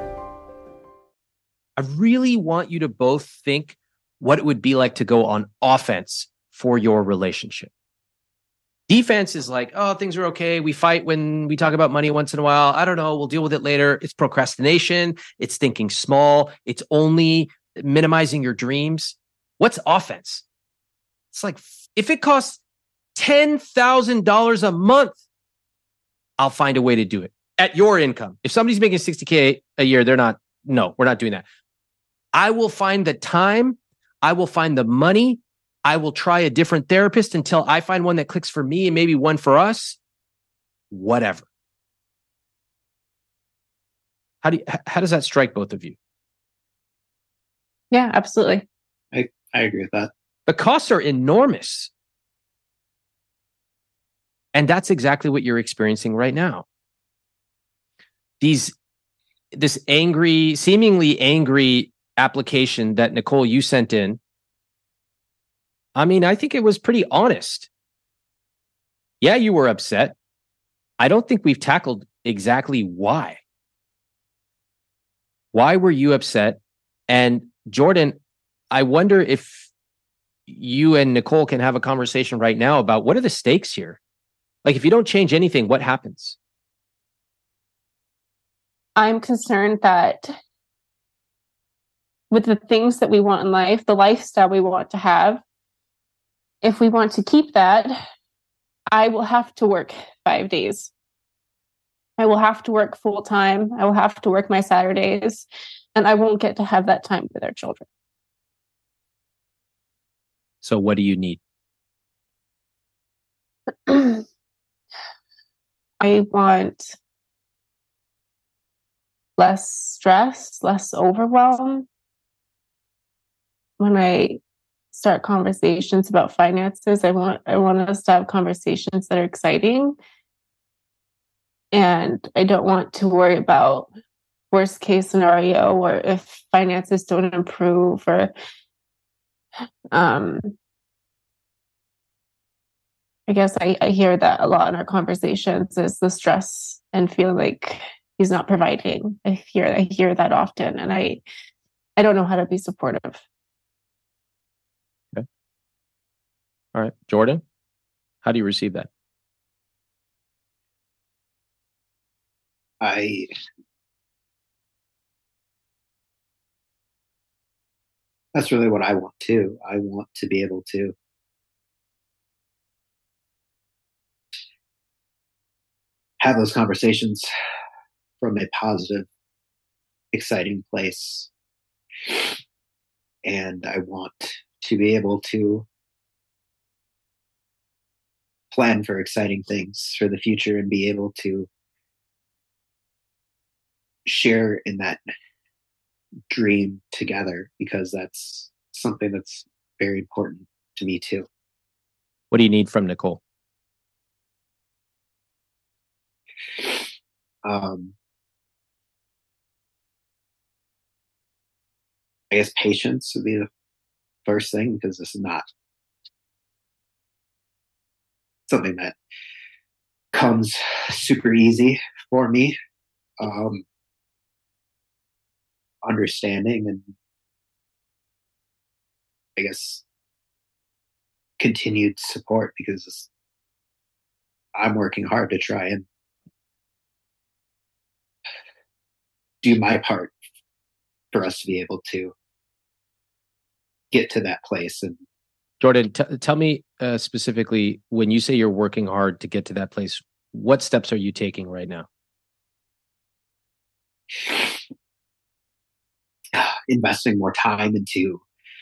I really want you to both think what it would be like to go on offense for your relationship. Defense is like, oh, things are okay. We fight when we talk about money once in a while. I don't know. We'll deal with it later. It's procrastination. It's thinking small. It's only minimizing your dreams. What's offense? It's like, if it costs ten thousand dollars a month, I'll find a way to do it at your income. If somebody's making sixty K a year, they're not, no, we're not doing that. I will find the time. I will find the money. I will try a different therapist until I find one that clicks for me and maybe one for us. Whatever. How do you, how does that strike both of you? Yeah, absolutely. I, I agree with that. The costs are enormous. And that's exactly what you're experiencing right now. These, this angry, seemingly angry application that Nicole, you sent in, I mean, I think it was pretty honest. Yeah, you were upset. I don't think we've tackled exactly why. Why were you upset? And Jordan, I wonder if you and Nicole can have a conversation right now about what are the stakes here? Like, if you don't change anything, what happens? I'm concerned that with the things that we want in life, the lifestyle we want to have, if we want to keep that, I will have to work five days. I will have to work full time. I will have to work my Saturdays, and I won't get to have that time with our children. So what do you need? I want less stress, less overwhelm. When I start conversations about finances, I want I want us to have conversations that are exciting. And I don't want to worry about worst case scenario, or if finances don't improve, or um I guess I, I hear that a lot in our conversations is the stress and feeling like he's not providing. I hear I hear that often, and I I don't know how to be supportive. Okay. All right, Jordan, how do you receive that? I that's really what I want too. I want to be able to have those conversations from a positive, exciting place. And I want to be able to plan for exciting things for the future and be able to share in that dream together, because that's something that's very important to me too. What do you need from Nicole? Um, I guess patience would be the first thing, because this is not something that comes super easy for me. Um, understanding and I guess continued support, because I'm working hard to try and do my part for us to be able to get to that place. And Jordan, t- tell me uh, specifically, when you say you're working hard to get to that place, what steps are you taking right now? Investing more time into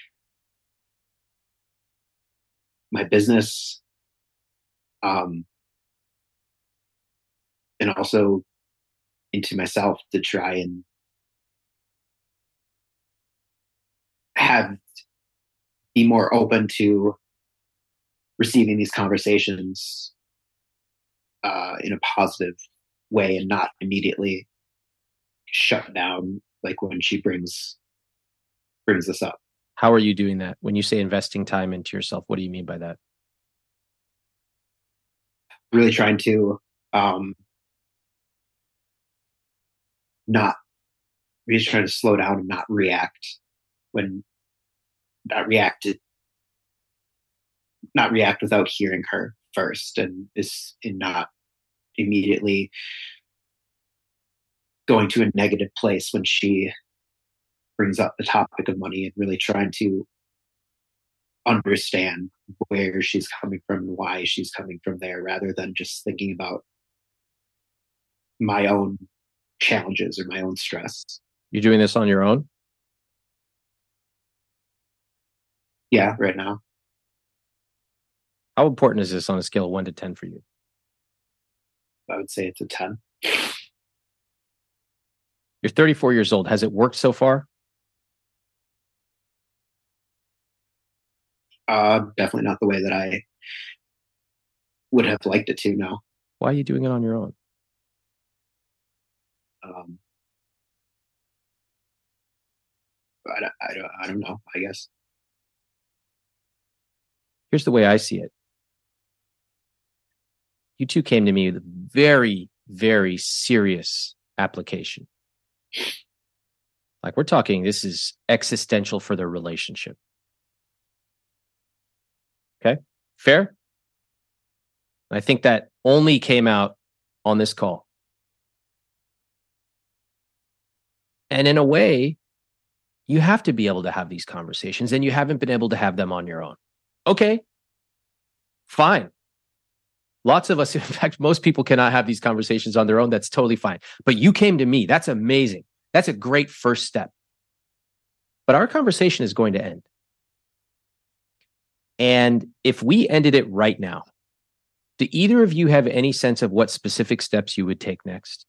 my business, um, and also into myself to try and have be more open to receiving these conversations uh, in a positive way, and not immediately shut down like when she brings brings this up. How are you doing that? When you say investing time into yourself, what do you mean by that? Really trying to um, not really trying to slow down and not react when not react to, not react without hearing her first, and is in not immediately going to a negative place when she brings up the topic of money, and really trying to understand where she's coming from and why she's coming from there, rather than just thinking about my own challenges or my own stress. You're doing this on your own? Yeah, right now. How important is this on a scale of one to ten for you? I would say it's a ten. You're thirty-four years old. Has it worked so far? Uh, definitely not the way that I would have liked it to, no. Why are you doing it on your own? Um, I, don't- I, don't, I don't know, I guess. Here's the way I see it. You two came to me with a very, very serious application. Like, we're talking, this is existential for their relationship. Okay? Fair? I think that only came out on this call. And in a way, you have to be able to have these conversations, and you haven't been able to have them on your own. Okay, fine. Lots of us, in fact, most people cannot have these conversations on their own. That's totally fine. But you came to me. That's amazing. That's a great first step. But our conversation is going to end. And if we ended it right now, do either of you have any sense of what specific steps you would take next?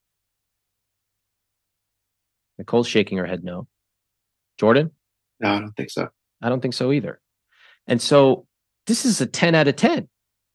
Nicole's shaking her head no. Jordan? No, I don't think so. I don't think so either. And so this is a ten out of ten.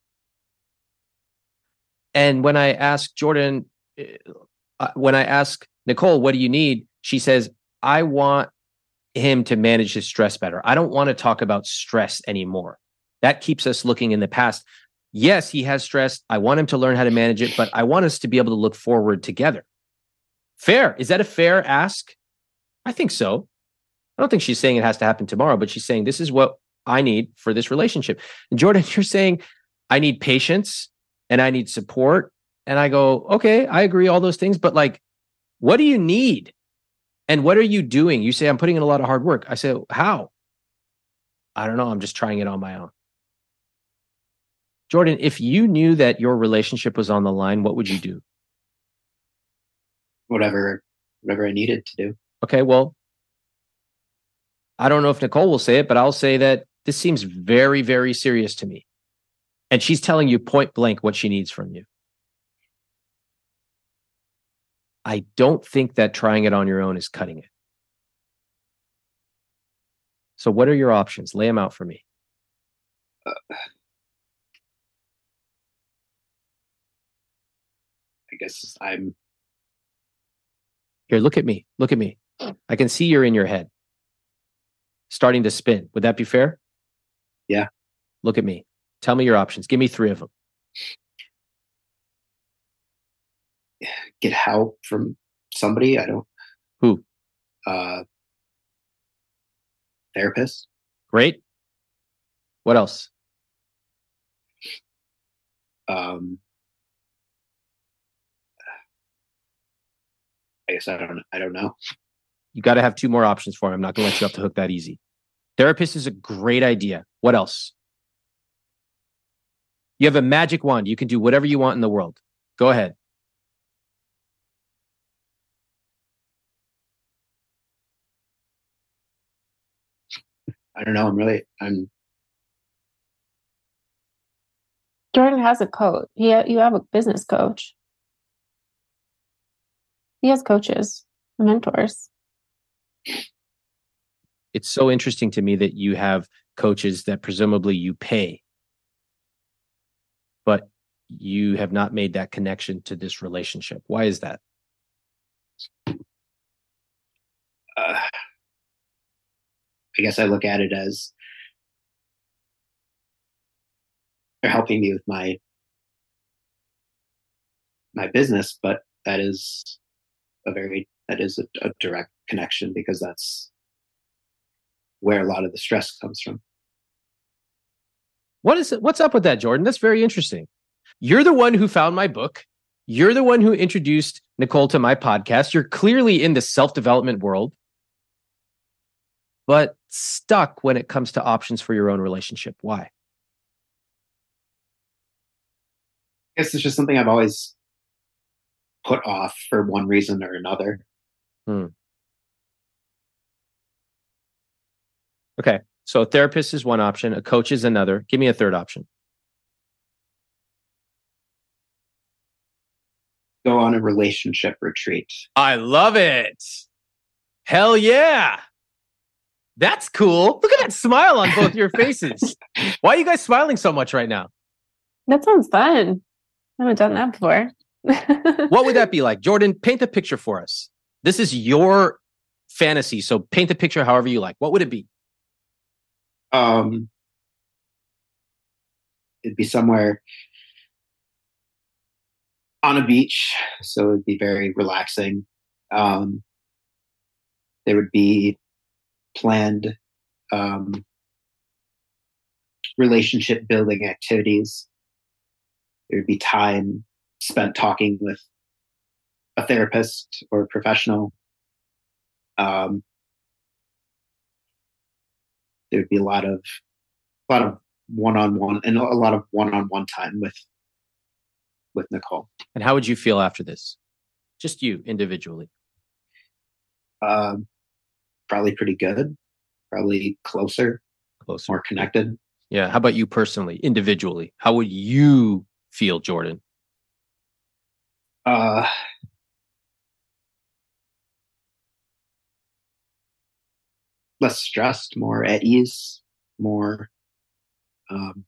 And when I ask Jordan, uh, when I ask Nicole, what do you need? She says, I want him to manage his stress better. I don't want to talk about stress anymore. That keeps us looking in the past. Yes, he has stress. I want him to learn how to manage it, but I want us to be able to look forward together. Fair. Is that a fair ask? I think so. I don't think she's saying it has to happen tomorrow, but she's saying this is what I need for this relationship. And Jordan, you're saying I need patience and I need support. And I go, okay, I agree, all those things, but like, what do you need? And what are you doing? You say, I'm putting in a lot of hard work. I say, how? I don't know. I'm just trying it on my own. Jordan, if you knew that your relationship was on the line, what would you do? Whatever, whatever I needed to do. Okay, well, I don't know if Nicole will say it, but I'll say that this seems very, very serious to me. And she's telling you point blank what she needs from you. I don't think that trying it on your own is cutting it. So what are your options? Lay them out for me. Uh, I guess I'm... Here, look at me. Look at me. I can see you're in your head, starting to spin. Would that be fair? Yeah. Look at me. Tell me your options. Give me three of them. Get help from somebody. I don't... Who? Uh, therapist. Great. What else? Um, I guess I don't. I don't know. You got to have two more options for him. I'm not going to let you off the hook that easy. Therapist is a great idea. What else? You have a magic wand. You can do whatever you want in the world. Go ahead. I don't know. I'm really. I'm. Jordan has a coach. Yeah, you have a business coach. He has coaches, mentors. It's so interesting to me that you have coaches that presumably you pay, but you have not made that connection to this relationship. Why is that? Uh, I guess I look at it as they're helping me with my my business, but that is a very that is a, a direct connection because that's where a lot of the stress comes from. What is it? What's up with that, Jordan? That's very interesting. You're the one who found my book. You're the one who introduced Nicole to my podcast. You're clearly in the self-development world, but stuck when it comes to options for your own relationship. Why? I guess it's just something I've always put off for one reason or another. Hmm. Okay. So a therapist is one option. A coach is another. Give me a third option. Go on a relationship retreat. I love it. Hell yeah. That's cool. Look at that smile on both your faces. Why are you guys smiling so much right now? That sounds fun. I haven't done that before. What would that be like? Jordan, paint a picture for us. This is your fantasy, so paint the picture however you like. What would it be? Um, it'd be somewhere on a beach, so it'd be very relaxing. Um, there would be planned um, relationship building activities. There would be time spent talking with a therapist or a professional. Um, there would be a lot of, a lot of one-on-one and a lot of one-on-one time with, with Nicole. And how would you feel after this? Just you individually. Um, probably pretty good. Probably closer, Closer, more connected. Yeah. How about you personally, individually? How would you feel, Jordan? Uh, less stressed, more at ease, more, um,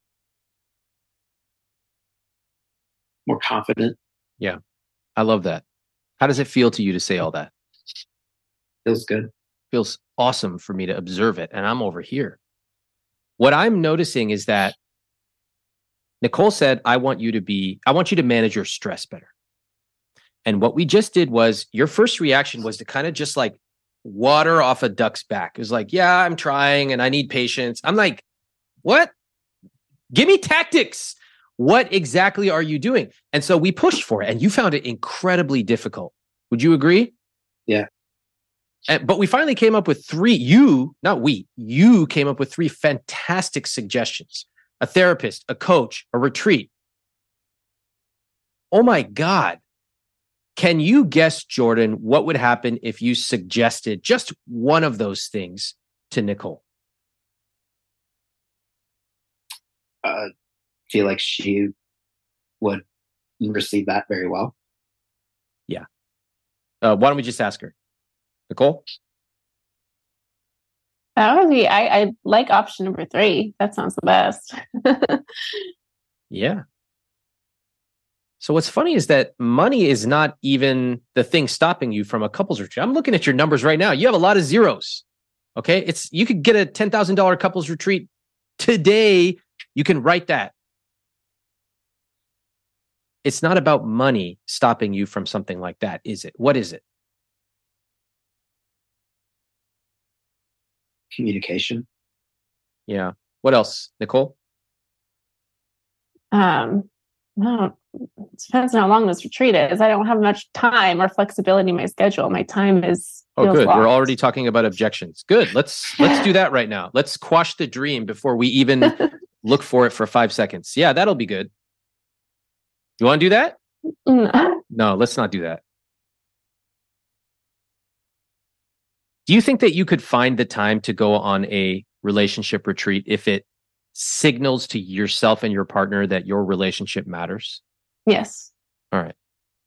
more confident. Yeah. I love that. How does it feel to you to say all that? Feels good. Feels awesome for me to observe it. And I'm over here. What I'm noticing is that Nicole said, I want you to be, I want you to manage your stress better. And what we just did was your first reaction was to kind of just like water off a duck's back. It was like, yeah, I'm trying and I need patience. I'm like, what? Give me tactics. What exactly are you doing? And so we pushed for it and you found it incredibly difficult. Would you agree? Yeah. And, but we finally came up with three, you, not we, you came up with three fantastic suggestions. A therapist, a coach, a retreat. Oh my God. Can you guess, Jordan, what would happen if you suggested just one of those things to Nicole? I uh, feel like she would receive that very well. Yeah. Uh, why don't we just ask her? Nicole? That would be, I, I like option number three. That sounds the best. Yeah. So what's funny is that money is not even the thing stopping you from a couples retreat. I'm looking at your numbers right now. You have a lot of zeros. Okay. It's, you could get a ten thousand dollars couples retreat today. You can write that. It's not about money stopping you from something like that, is it? What is it? Communication. Yeah. What else, Nicole? Um, no, it depends on how long this retreat is. I don't have much time or flexibility in my schedule. My time is oh, good. locked. We're already talking about objections. Good. Let's let's do that right now. Let's quash the dream before we even look for it for five seconds. Yeah, that'll be good. You want to do that? No. No, let's not do that. Do you think that you could find the time to go on a relationship retreat if it signals to yourself and your partner that your relationship matters? Yes. All right.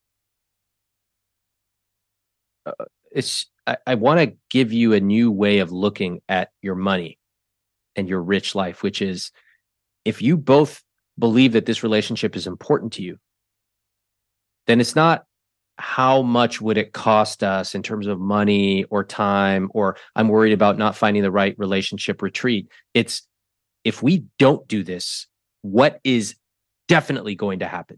Uh, it's. I, I want to give you a new way of looking at your money and your rich life, which is if you both believe that this relationship is important to you, then it's not how much would it cost us in terms of money or time, or I'm worried about not finding the right relationship retreat. It's if we don't do this, what is definitely going to happen?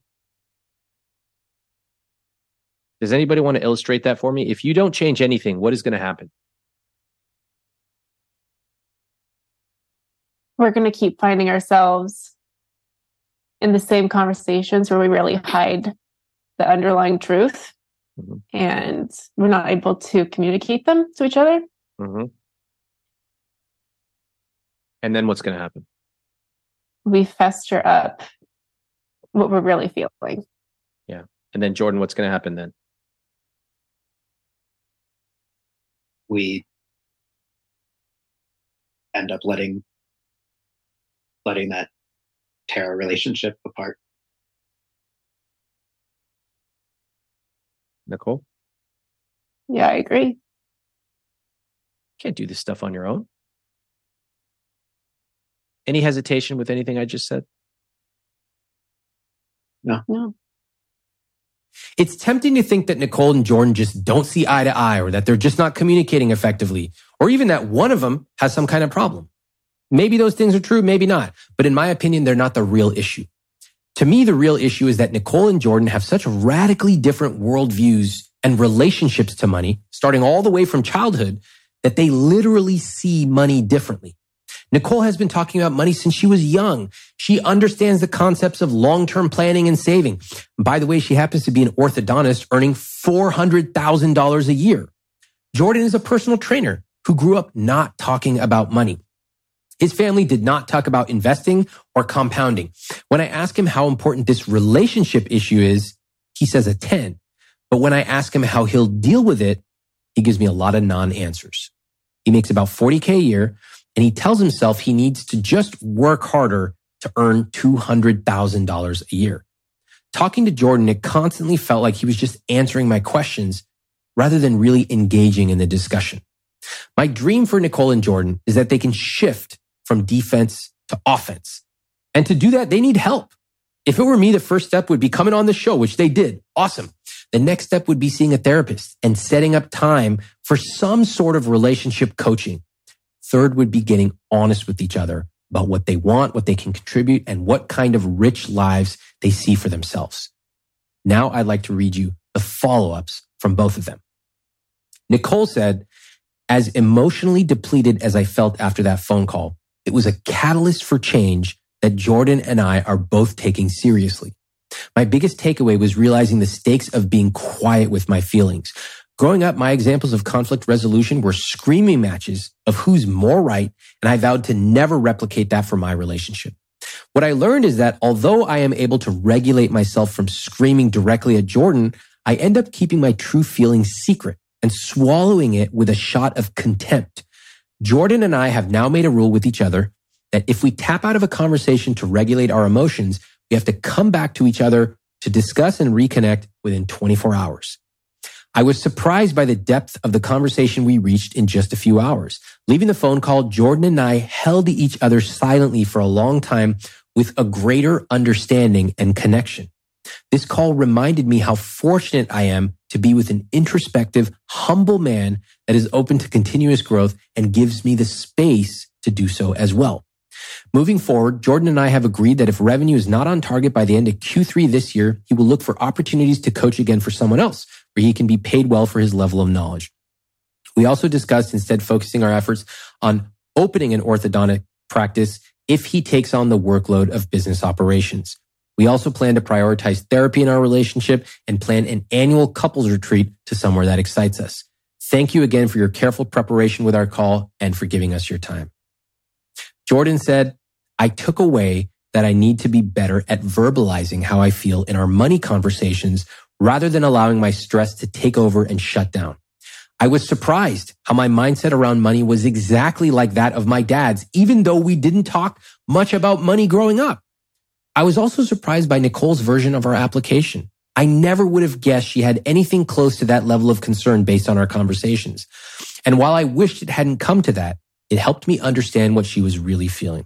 Does anybody want to illustrate that for me? If you don't change anything, what is going to happen? We're going to keep finding ourselves in the same conversations where we really hide the underlying truth, mm-hmm. and we're not able to communicate them to each other. Mm-hmm. And then what's going to happen? We fester up what we're really feeling. Yeah. And then Jordan, what's going to happen then? We end up letting letting that tear our relationship apart. Nicole? Yeah, I agree. Can't do this stuff on your own. Any hesitation with anything I just said? No. No. It's tempting to think that Nicole and Jordan just don't see eye to eye, or that they're just not communicating effectively, or even that one of them has some kind of problem. Maybe those things are true, maybe not. But in my opinion, they're not the real issue. To me, the real issue is that Nicole and Jordan have such radically different worldviews and relationships to money, starting all the way from childhood, that they literally see money differently. Nicole has been talking about money since she was young. She understands the concepts of long-term planning and saving. By the way, she happens to be an orthodontist earning four hundred thousand dollars a year. Jordan is a personal trainer who grew up not talking about money. His family did not talk about investing or compounding. When I ask him how important this relationship issue is, he says a ten. But when I ask him how he'll deal with it, he gives me a lot of non-answers. He makes about forty K a year, and he tells himself he needs to just work harder to earn two hundred thousand dollars a year. Talking to Jordan, it constantly felt like he was just answering my questions rather than really engaging in the discussion. My dream for Nicole and Jordan is that they can shift from defense to offense. And to do that, they need help. If it were me, the first step would be coming on the show, which they did. Awesome. The next step would be seeing a therapist and setting up time for some sort of relationship coaching. Third would be getting honest with each other about what they want, what they can contribute, and what kind of rich lives they see for themselves. Now I'd like to read you the follow-ups from both of them. Nicole said, as emotionally depleted as I felt after that phone call, it was a catalyst for change that Jordan and I are both taking seriously. My biggest takeaway was realizing the stakes of being quiet with my feelings. Growing up, my examples of conflict resolution were screaming matches of who's more right, and I vowed to never replicate that for my relationship. What I learned is that although I am able to regulate myself from screaming directly at Jordan, I end up keeping my true feelings secret and swallowing it with a shot of contempt. Jordan and I have now made a rule with each other that if we tap out of a conversation to regulate our emotions, we have to come back to each other to discuss and reconnect within twenty-four hours. I was surprised by the depth of the conversation we reached in just a few hours. Leaving the phone call, Jordan and I held each other silently for a long time with a greater understanding and connection. This call reminded me how fortunate I am to be with an introspective, humble man that is open to continuous growth and gives me the space to do so as well. Moving forward, Jordan and I have agreed that if revenue is not on target by the end of Q three this year, he will look for opportunities to coach again for someone else, where he can be paid well for his level of knowledge. We also discussed instead focusing our efforts on opening an orthodontic practice if he takes on the workload of business operations. We also plan to prioritize therapy in our relationship and plan an annual couples retreat to somewhere that excites us. Thank you again for your careful preparation with our call and for giving us your time. Jordan said, I took away that I need to be better at verbalizing how I feel in our money conversations rather than allowing my stress to take over and shut down. I was surprised how my mindset around money was exactly like that of my dad's, even though we didn't talk much about money growing up. I was also surprised by Nicole's version of our application. I never would have guessed she had anything close to that level of concern based on our conversations. And while I wished it hadn't come to that, it helped me understand what she was really feeling.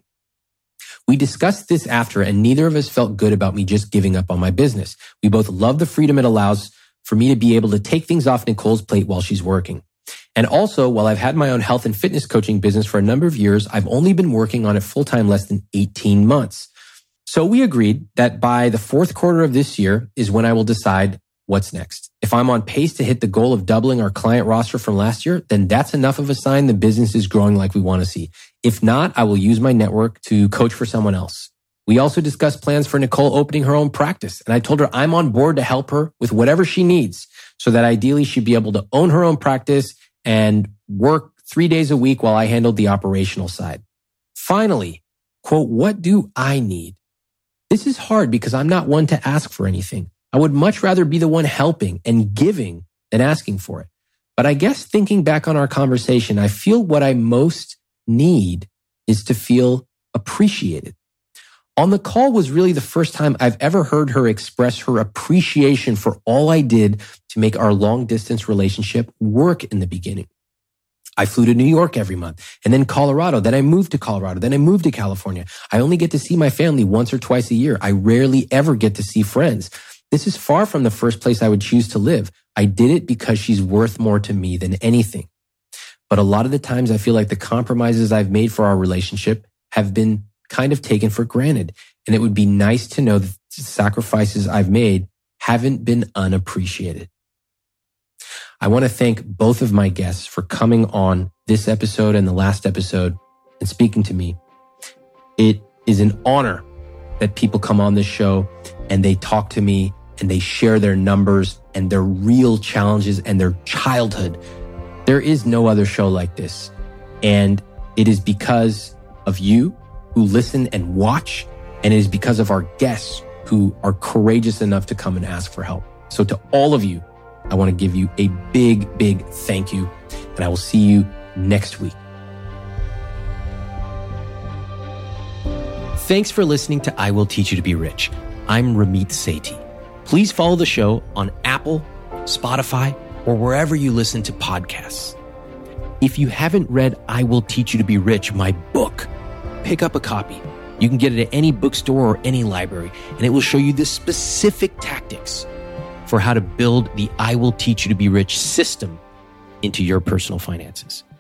We discussed this after, and neither of us felt good about me just giving up on my business. We both love the freedom it allows for me to be able to take things off Nicole's plate while she's working. And also, while I've had my own health and fitness coaching business for a number of years, I've only been working on it full-time less than eighteen months. So we agreed that by the fourth quarter of this year is when I will decide what's next. If I'm on pace to hit the goal of doubling our client roster from last year, then that's enough of a sign the business is growing like we want to see. If not, I will use my network to coach for someone else. We also discussed plans for Nicole opening her own practice, and I told her I'm on board to help her with whatever she needs so that ideally she'd be able to own her own practice and work three days a week while I handled the operational side. Finally, quote, what do I need? This is hard because I'm not one to ask for anything. I would much rather be the one helping and giving than asking for it. But I guess thinking back on our conversation, I feel what I most need is to feel appreciated. On the call was really the first time I've ever heard her express her appreciation for all I did to make our long distance relationship work in the beginning. I flew to New York every month and then Colorado. Then I moved to Colorado. Then I moved to California. I only get to see my family once or twice a year. I rarely ever get to see friends. This is far from the first place I would choose to live. I did it because she's worth more to me than anything. But a lot of the times I feel like the compromises I've made for our relationship have been kind of taken for granted. And it would be nice to know that the sacrifices I've made haven't been unappreciated. I want to thank both of my guests for coming on this episode and the last episode and speaking to me. It is an honor that people come on this show and they talk to me and they share their numbers and their real challenges and their childhood. There is no other show like this. And it is because of you who listen and watch, and it is because of our guests who are courageous enough to come and ask for help. So to all of you, I want to give you a big, big thank you, and I will see you next week. Thanks for listening to I Will Teach You to Be Rich. I'm Ramit Sethi. Please follow the show on Apple, Spotify, or wherever you listen to podcasts. If you haven't read I Will Teach You to Be Rich, my book, pick up a copy. You can get it at any bookstore or any library, and it will show you the specific tactics for how to build the I Will Teach You to Be Rich system into your personal finances.